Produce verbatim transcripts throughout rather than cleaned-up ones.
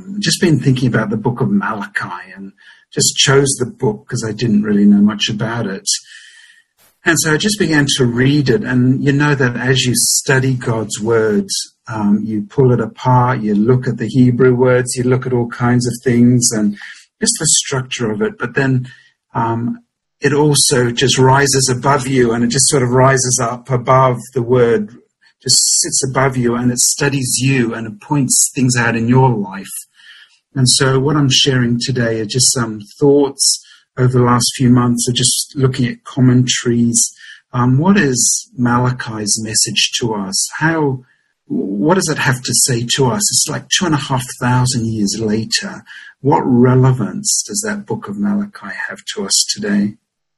um, just been thinking about the book of Malachi and just chose the book because I didn't really know much about it. And so I just began to read it. And you know that as you study God's words, um, you pull it apart, you look at the Hebrew words, you look at all kinds of things and just the structure of it. But then um, it also just rises above you, and it just sort of rises up above the word, just sits above you, and it studies you and it points things out in your life. And so what I'm sharing today are just some thoughts over the last few months of just looking at commentaries. Um, what is Malachi's message to us? How, what does it have to say to us? It's like two and a half thousand years later. What relevance does that book of Malachi have to us today?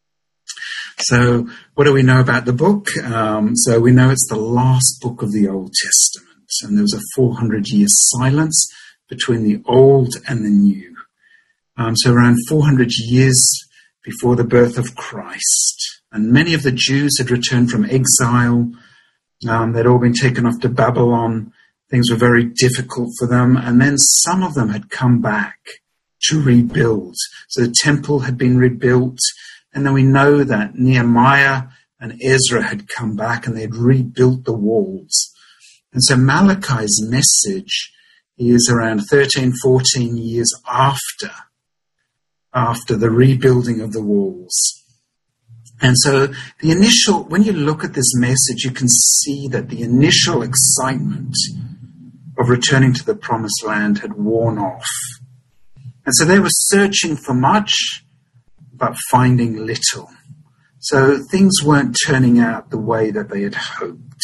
So what do we know about the book? Um, so we know it's the last book of the Old Testament, and there was a four hundred year silence between the Old and the New. Um, so around four hundred years before the birth of Christ. And many of the Jews had returned from exile. Um, they'd all been taken off to Babylon. Things were very difficult for them. And then some of them had come back to rebuild. So the temple had been rebuilt. And then we know that Nehemiah and Ezra had come back and they'd rebuilt the walls. And so Malachi's message is around thirteen, fourteen years after, after the rebuilding of the walls. And so the initial, when you look at this message, you can see that the initial excitement of returning to the promised land had worn off. And so they were searching for much, but finding little. So things weren't turning out the way that they had hoped.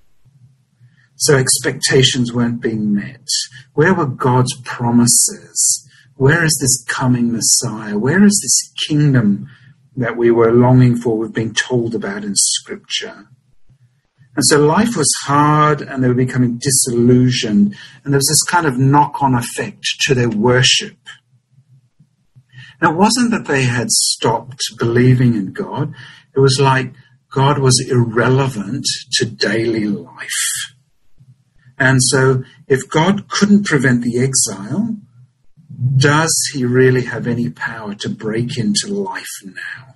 So expectations weren't being met. Where were God's promises? Where is this coming Messiah? Where is this kingdom that we were longing for, we've been told about in Scripture? And so life was hard, and they were becoming disillusioned, and there was this kind of knock-on effect to their worship. Now, it wasn't that they had stopped believing in God. It was like God was irrelevant to daily life. And so if God couldn't prevent the exile, does he really have any power to break into life now?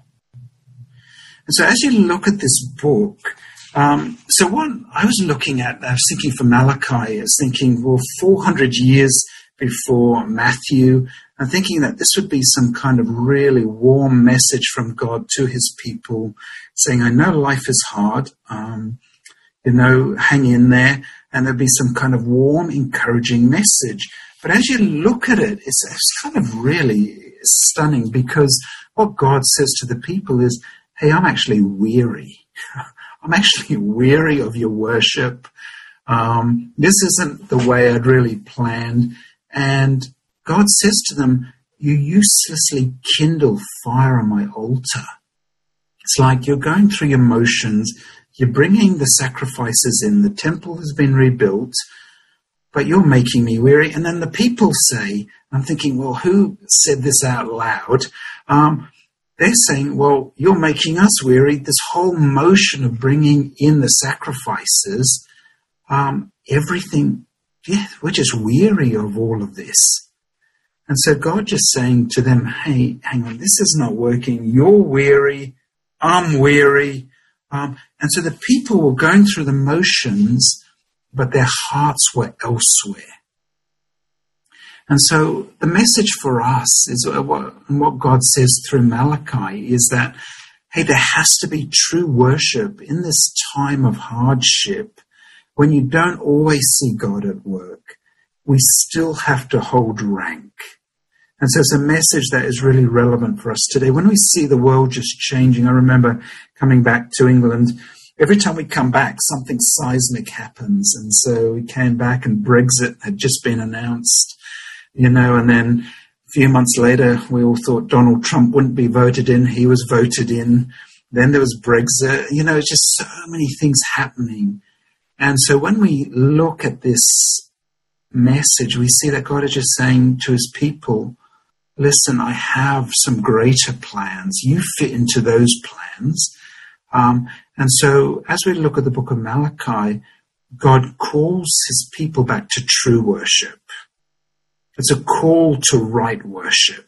And so as you look at this book, um, so what I was looking at, I was thinking for Malachi, I was thinking, well, four hundred years before Matthew, I'm thinking that this would be some kind of really warm message from God to his people, saying, I know life is hard, um, you know, hang in there, and there'll be some kind of warm, encouraging message. But as you look at it, it's, it's kind of really stunning, because what God says to the people is, hey, I'm actually weary. I'm actually weary of your worship. Um, this isn't the way I'd really planned. And God says to them, you uselessly kindle fire on my altar. It's like you're going through your motions. You're bringing the sacrifices in. The temple has been rebuilt, but you're making me weary. And then the people say, I'm thinking, well, who said this out loud? Um, they're saying, well, you're making us weary. This whole motion of bringing in the sacrifices, um, everything, yeah, we're just weary of all of this. And so God just saying to them, hey, hang on, this is not working. You're weary. I'm weary. Um, and so the people were going through the motions, but their hearts were elsewhere. And so the message for us is, uh, what, and what God says through Malachi is that, hey, there has to be true worship in this time of hardship. When you don't always see God at work, we still have to hold rank. And so it's a message that is really relevant for us today. When we see the world just changing, I remember coming back to England. Every time we come back, something seismic happens. And so we came back and Brexit had just been announced, you know, and then a few months later, we all thought Donald Trump wouldn't be voted in. He was voted in. Then there was Brexit. You know, it's just so many things happening. And so when we look at this message, we see that God is just saying to his people, listen, I have some greater plans. You fit into those plans. Um, and so as we look at the book of Malachi, God calls his people back to true worship. It's a call to right worship.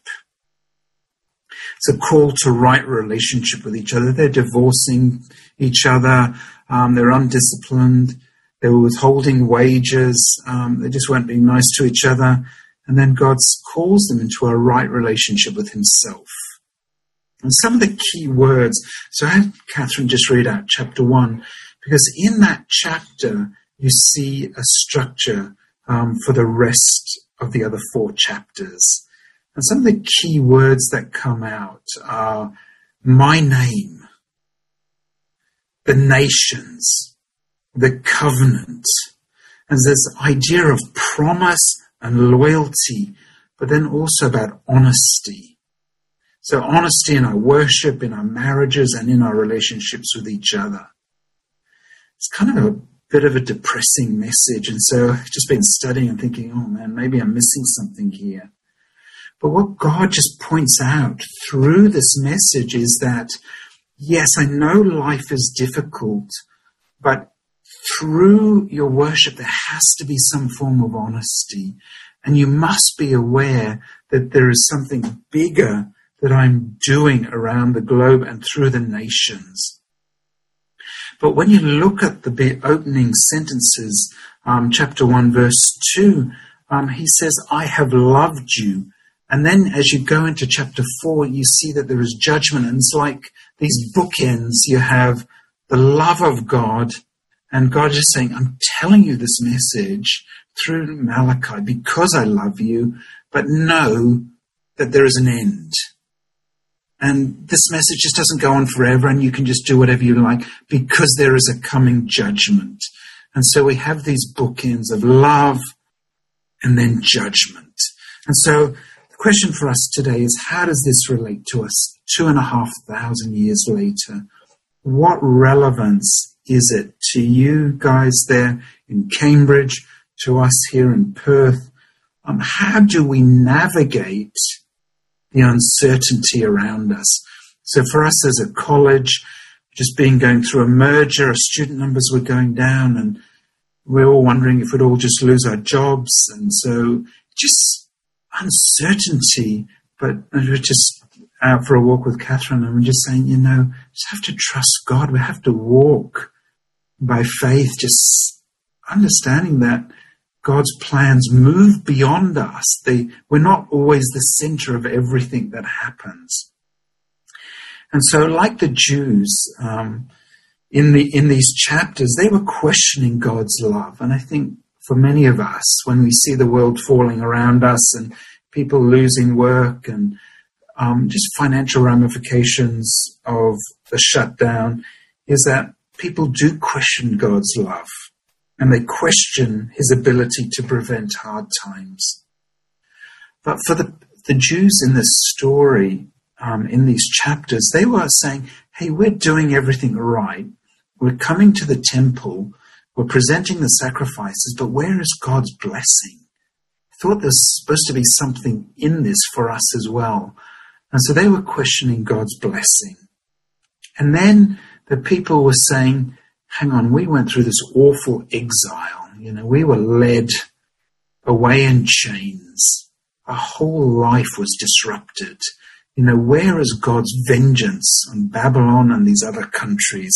It's a call to right relationship with each other. They're divorcing each other. Um, they're undisciplined. They were withholding wages. Um, they just weren't being nice to each other. And then God calls them into a right relationship with himself. And some of the key words, so I had Catherine just read out chapter one, because in that chapter you see a structure um, for the rest of the other four chapters. And some of the key words that come out are my name, the nations, the covenant. And there's this idea of promise and loyalty, but then also about honesty. So honesty in our worship, in our marriages, and in our relationships with each other. It's kind of a bit of a depressing message. And so I've just been studying and thinking, oh man, maybe I'm missing something here. But what God just points out through this message is that, yes, I know life is difficult, but through your worship, there has to be some form of honesty. And you must be aware that there is something bigger that I'm doing around the globe and through the nations. But when you look at the opening sentences, um, chapter one, verse two, um, he says, I have loved you. And then as you go into chapter four, you see that there is judgment. And it's like these bookends. You have the love of God, and God is saying, I'm telling you this message through Malachi because I love you, but know that there is an end. And this message just doesn't go on forever, and you can just do whatever you like because there is a coming judgment. And so we have these bookends of love and then judgment. And so the question for us today is, how does this relate to us two and a half thousand years later? What relevance is it to you guys there in Cambridge, to us here in Perth? Um, how do we navigate the uncertainty around us? So for us as a college, just being going through a merger, our student numbers were going down, and we're all wondering if we'd all just lose our jobs. And so just uncertainty. But we're just out for a walk with Catherine, and we're just saying, you know, just have to trust God. We have to walk by faith, just understanding that God's plans move beyond us. They, we're not always the center of everything that happens. And so like the Jews, um, in the in these chapters, they were questioning God's love. And I think for many of us, when we see the world falling around us and people losing work and um, just financial ramifications of the shutdown, is that people do question God's love. And they question his ability to prevent hard times. But for the, the Jews in this story, um, in these chapters, they were saying, hey, we're doing everything right. We're coming to the temple. We're presenting the sacrifices, but where is God's blessing? I thought there's supposed to be something in this for us as well. And so they were questioning God's blessing. And then the people were saying, hang on, we went through this awful exile. You know, we were led away in chains. Our whole life was disrupted. You know, where is God's vengeance on Babylon and these other countries?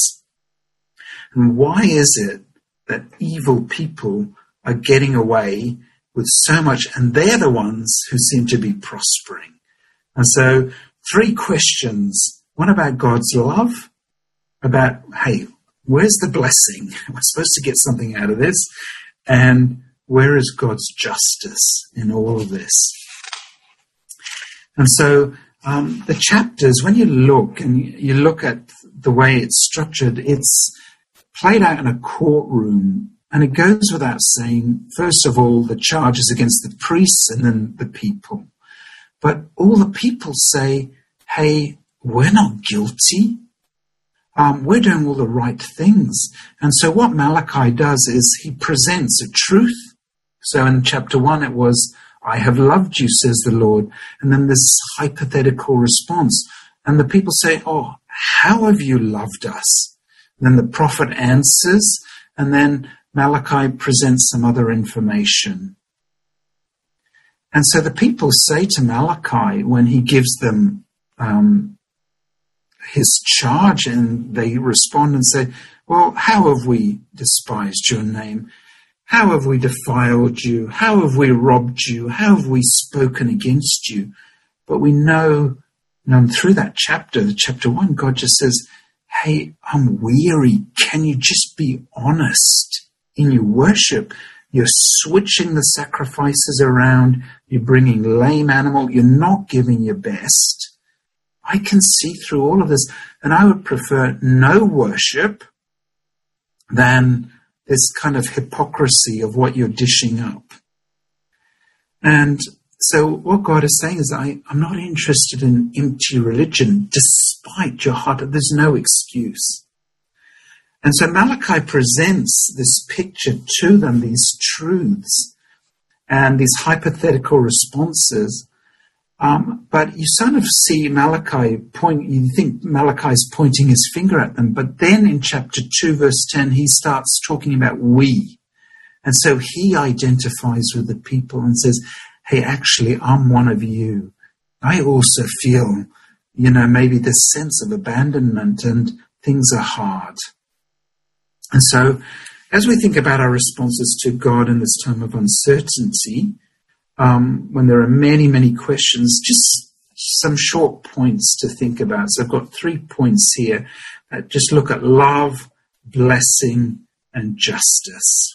And why is it that evil people are getting away with so much, and they're the ones who seem to be prospering? And so three questions. One about God's love, about, hey, where's the blessing? We're supposed to get something out of this. And where is God's justice in all of this? And so um, the chapters, when you look and you look at the way it's structured, it's played out in a courtroom. And it goes without saying, first of all, the charges against the priests and then the people. But all the people say, hey, we're not guilty. Um, we're doing all the right things. And so what Malachi does is he presents a truth. So in chapter one, it was, I have loved you, says the Lord. And then this hypothetical response. And the people say, oh, how have you loved us? And then the prophet answers. And then Malachi presents some other information. And so the people say to Malachi when he gives them um, his charge, and they respond and say, well, how have we despised your name? How have we defiled you? How have we robbed you? How have we spoken against you? But we know, and through that chapter, chapter one, God just says, hey, I'm weary. Can you just be honest in your worship? You're switching the sacrifices around. You're bringing lame animal. You're not giving your best. I can see through all of this. And I would prefer no worship than this kind of hypocrisy of what you're dishing up. And so what God is saying is, I, I'm not interested in empty religion, despite your heart. There's no excuse. And so Malachi presents this picture to them, these truths and these hypothetical responses. Um, but you sort of see Malachi point, you think Malachi's pointing his finger at them. But then in chapter two, verse ten, he starts talking about we. And so he identifies with the people and says, hey, actually, I'm one of you. I also feel, you know, maybe this sense of abandonment and things are hard. And so as we think about our responses to God in this time of uncertainty, um, when there are many, many questions, just some short points to think about. So I've got three points here that just look at love, blessing, and justice.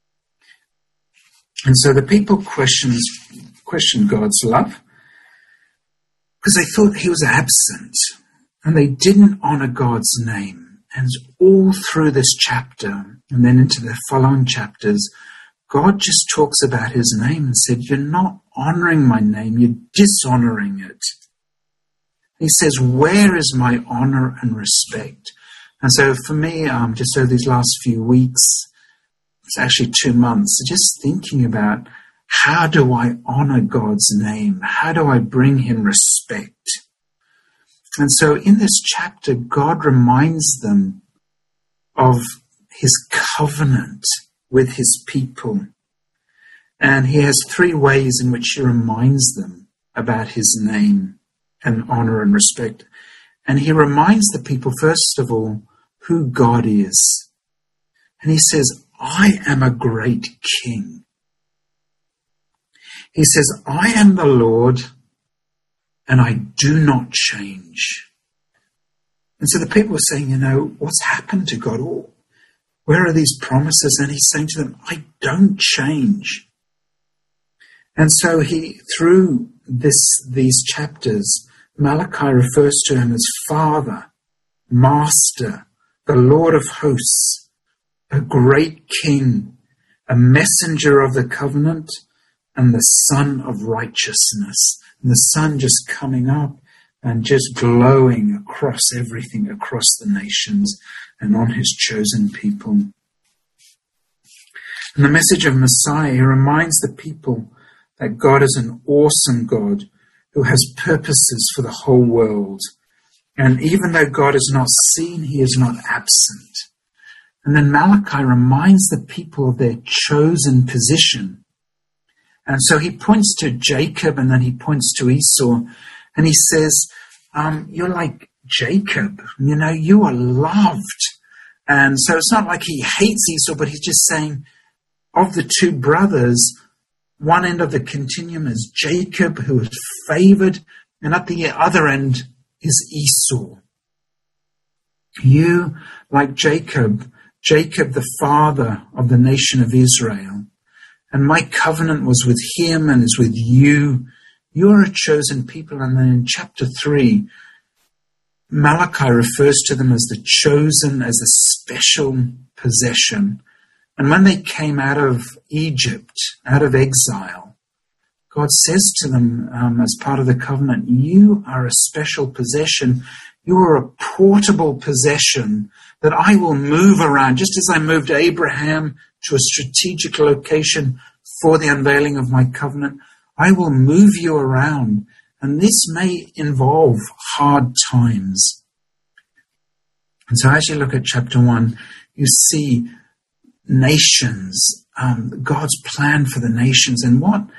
And so the people questions, questioned God's love because they thought he was absent and they didn't honor God's name. And all through this chapter and then into the following chapters, God just talks about his name and said, you're not honoring my name, you're dishonoring it. He says, where is my honor and respect? And so for me, um, just over these last few weeks, it's actually two months, just thinking about how do I honor God's name? How do I bring him respect? And so in this chapter, God reminds them of his covenant with his people. And he has three ways in which he reminds them about his name and honor and respect. And he reminds the people, first of all, who God is. And he says, I am a great king. He says, I am the Lord, and I do not change. And so the people are saying, you know, what's happened to God? Where are these promises? And he's saying to them, I don't change. And so he, through this, these chapters, Malachi refers to him as Father, Master, the Lord of hosts, a great King, a messenger of the covenant, and the Son of righteousness. And the sun just coming up and just glowing across everything, across the nations and on his chosen people. And the message of Messiah, he reminds the people that God is an awesome God who has purposes for the whole world. And even though God is not seen, he is not absent. And then Malachi reminds the people of their chosen position. And so he points to Jacob and then he points to Esau. And he says, um, you're like Jacob. You know, you are loved. And so it's not like he hates Esau, but he's just saying, of the two brothers, one end of the continuum is Jacob, who is favored, and at the other end is Esau. You, like Jacob, Jacob, the father of the nation of Israel, and my covenant was with him and is with you. You are a chosen people. And then in chapter three, Malachi refers to them as the chosen, as a special possession. And when they came out of Egypt, out of exile, God says to them um, as part of the covenant, you are a special possession. You are a portable possession that I will move around, just as I moved Abraham to a strategic location for the unveiling of my covenant. I will move you around, and this may involve hard times. And so as you look at chapter one, you see nations, um, God's plan for the nations, and what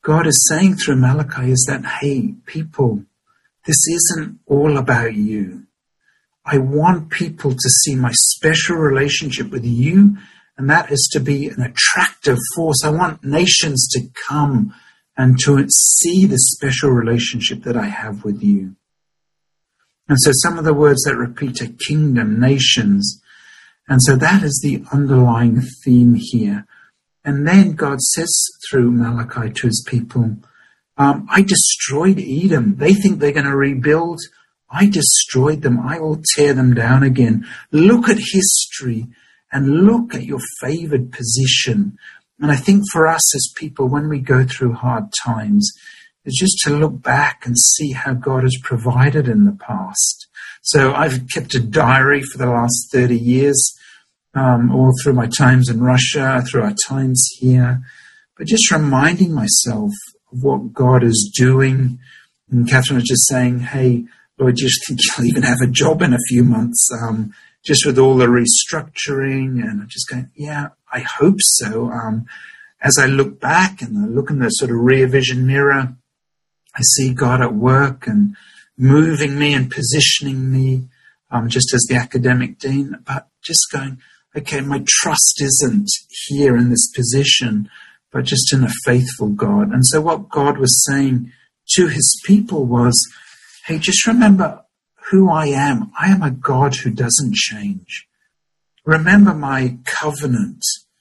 God is saying through Malachi is that, hey, people, this isn't all about you. I want people to see my special relationship with you, and that is to be an attractive force. I want nations to come and to see the special relationship that I have with you. And so some of the words that repeat are kingdom, nations. And so that is the underlying theme here. And then God says through Malachi to his people, um, I destroyed Edom. They think they're going to rebuild. I destroyed them. I will tear them down again. Look at history and look at your favored position. And I think for us as people, when we go through hard times, is just to look back and see how God has provided in the past. So I've kept a diary for the last thirty years, um, all through my times in Russia, through our times here, but just reminding myself of what God is doing. And Catherine was just saying, hey, Lord, do you think you'll even have a job in a few months, um, just with all the restructuring? And I'm just going, yeah, I hope so. Um, as I look back and I look in the sort of rear vision mirror, I see God at work and moving me and positioning me, um, just as the academic dean, but just going, okay, my trust isn't here in this position, but just in a faithful God. And so what God was saying to his people was, hey, just remember who I am. I am a God who doesn't change. Remember my covenant.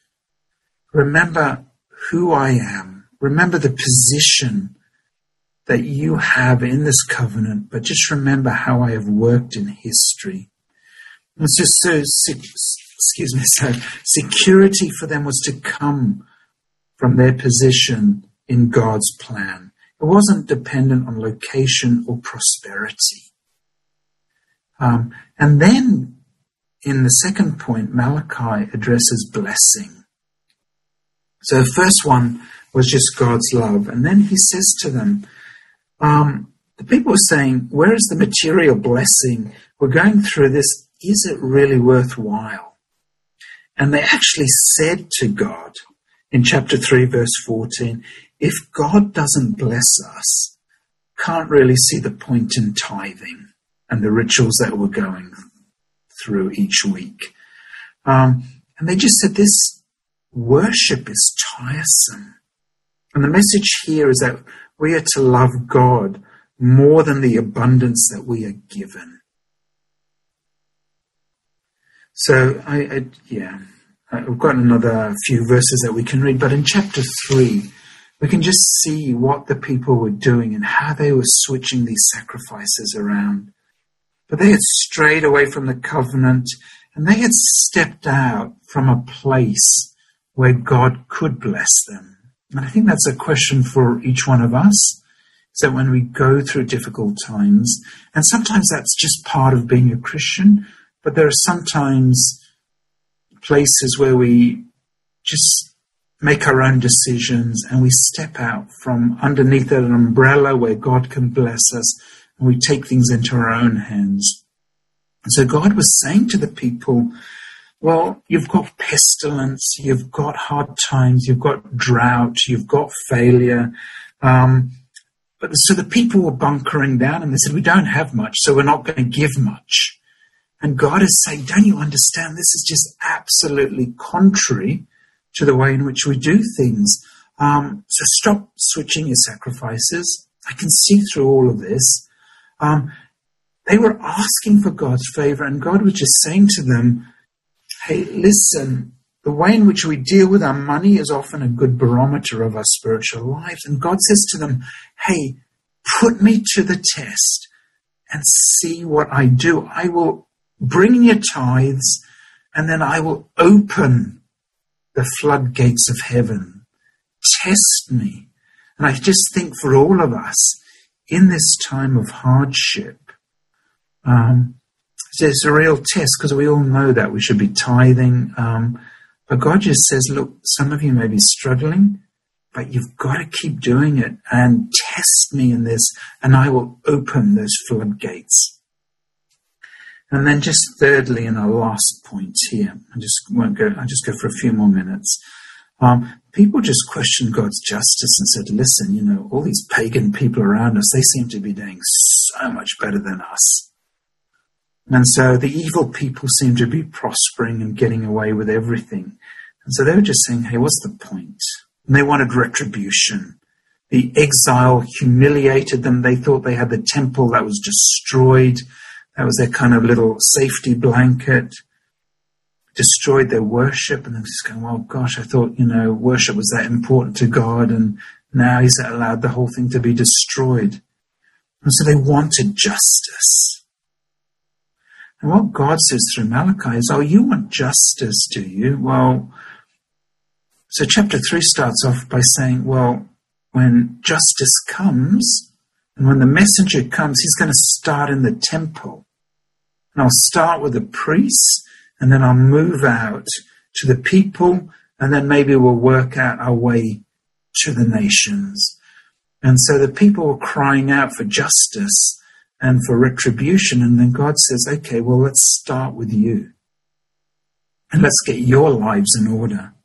Remember who I am. Remember the position that you have in this covenant, but just remember how I have worked in history. And so, so excuse me, so security for them was to come from their position in God's plan. It wasn't dependent on location or prosperity. Um, and then in the second point, Malachi addresses blessing. So the first one was just God's love. And then he says to them, um, the people were saying, where is the material blessing? We're going through this. Is it really worthwhile? And they actually said to God in chapter three, verse fourteen, if God doesn't bless us, can't really see the point in tithing and the rituals that we're going through each week. Um, and they just said this worship is tiresome. And the message here is that we are to love God more than the abundance that we are given. So, I, I yeah, I've got another few verses that we can read, but in chapter three, we can just see what the people were doing and how they were switching these sacrifices around. But they had strayed away from the covenant, and they had stepped out from a place where God could bless them. And I think that's a question for each one of us, is that when we go through difficult times, and sometimes that's just part of being a Christian, but there are sometimes places where we just make our own decisions and we step out from underneath an umbrella where God can bless us, and we take things into our own hands. And so God was saying to the people, well, you've got pestilence, you've got hard times, you've got drought, you've got failure. Um, but so the people were bunkering down and they said, we don't have much, so we're not going to give much. And God is saying, don't you understand? This is just absolutely contrary to the way in which we do things. Um, so stop switching your sacrifices. I can see through all of this. Um, they were asking for God's favor, and God was just saying to them, hey, listen, the way in which we deal with our money is often a good barometer of our spiritual lives. And God says to them, hey, put me to the test and see what I do. I will bring in your tithes, and then I will open the floodgates of heaven. Test me. And I just think for all of us, in this time of hardship, um, it's a real test, because we all know that we should be tithing. Um, but God just says, look, some of you may be struggling, but you've got to keep doing it and test me in this, and I will open those floodgates. And then just thirdly, and our last point here, I just won't go, I'll just go for a few more minutes. Um, people just questioned God's justice and said, listen, you know, all these pagan people around us, they seem to be doing so much better than us. And so the evil people seem to be prospering and getting away with everything. And so they were just saying, hey, what's the point? And they wanted retribution. The exile humiliated them. They thought they had the temple that was destroyed. That was their kind of little safety blanket. Destroyed their worship. And they were just going, well, gosh, I thought, you know, worship was that important to God. And now he's allowed the whole thing to be destroyed. And so they wanted justice. And what God says through Malachi is, oh, you want justice, do you? Well, so chapter three starts off by saying, well, when justice comes, and when the messenger comes, he's going to start in the temple. And I'll start with the priests, and then I'll move out to the people, and then maybe we'll work out our way to the nations. And so the people were crying out for justice and for retribution, and then God says, okay, well, let's start with you. And let's get your lives in order.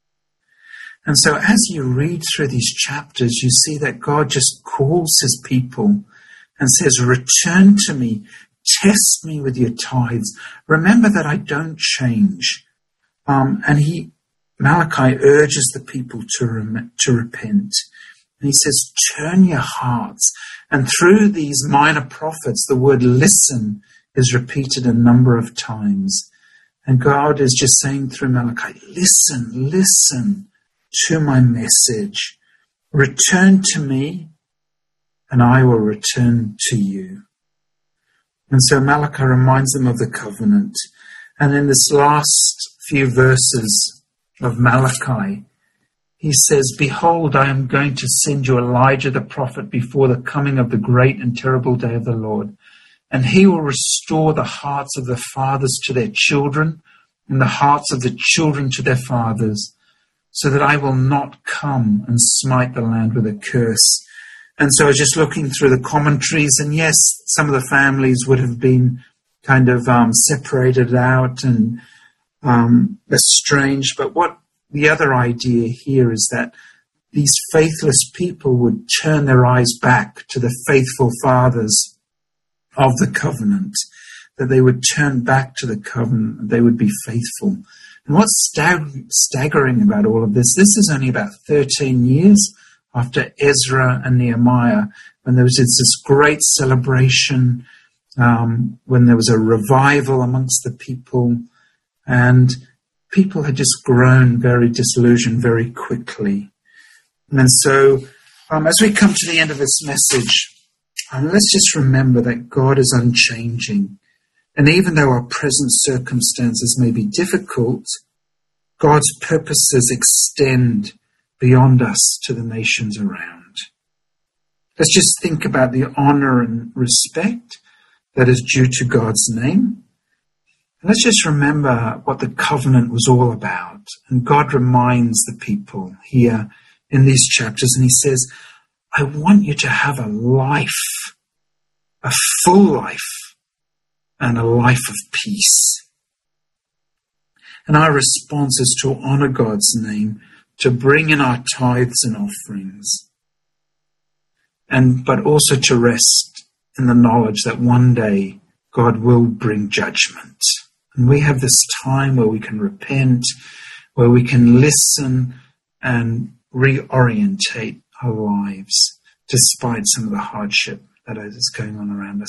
And so as you read through these chapters, you see that God just calls his people and says, return to me, test me with your tithes. Remember that I don't change. Um, and he, Malachi urges the people to, rem- to repent. And he says, turn your hearts. And through these minor prophets, the word listen is repeated a number of times. And God is just saying through Malachi, listen, listen to my message. Return to me, and I will return to you. And so Malachi reminds them of the covenant. And in this last few verses of Malachi, he says, behold, I am going to send you Elijah the prophet before the coming of the great and terrible day of the Lord. And he will restore the hearts of the fathers to their children and the hearts of the children to their fathers, so that I will not come and smite the land with a curse. And so I was just looking through the commentaries, and yes, some of the families would have been kind of um, separated out and um, estranged. But what the other idea here is that these faithless people would turn their eyes back to the faithful fathers of the covenant, that they would turn back to the covenant, they would be faithful. And what's stag- staggering about all of this, this is only about thirteen years after Ezra and Nehemiah, when there was this great celebration, um, when there was a revival amongst the people, and people had just grown very disillusioned very quickly. And so um, as we come to the end of this message, um, let's just remember that God is unchanging. And even though our present circumstances may be difficult, God's purposes extend beyond us to the nations around. Let's just think about the honor and respect that is due to God's name. And let's just remember what the covenant was all about. And God reminds the people here in these chapters, and he says, I want you to have a life, a full life, and a life of peace. And our response is to honor God's name, to bring in our tithes and offerings, and but also to rest in the knowledge that one day God will bring judgment. And we have this time where we can repent, where we can listen and reorientate our lives despite some of the hardship that is going on around us.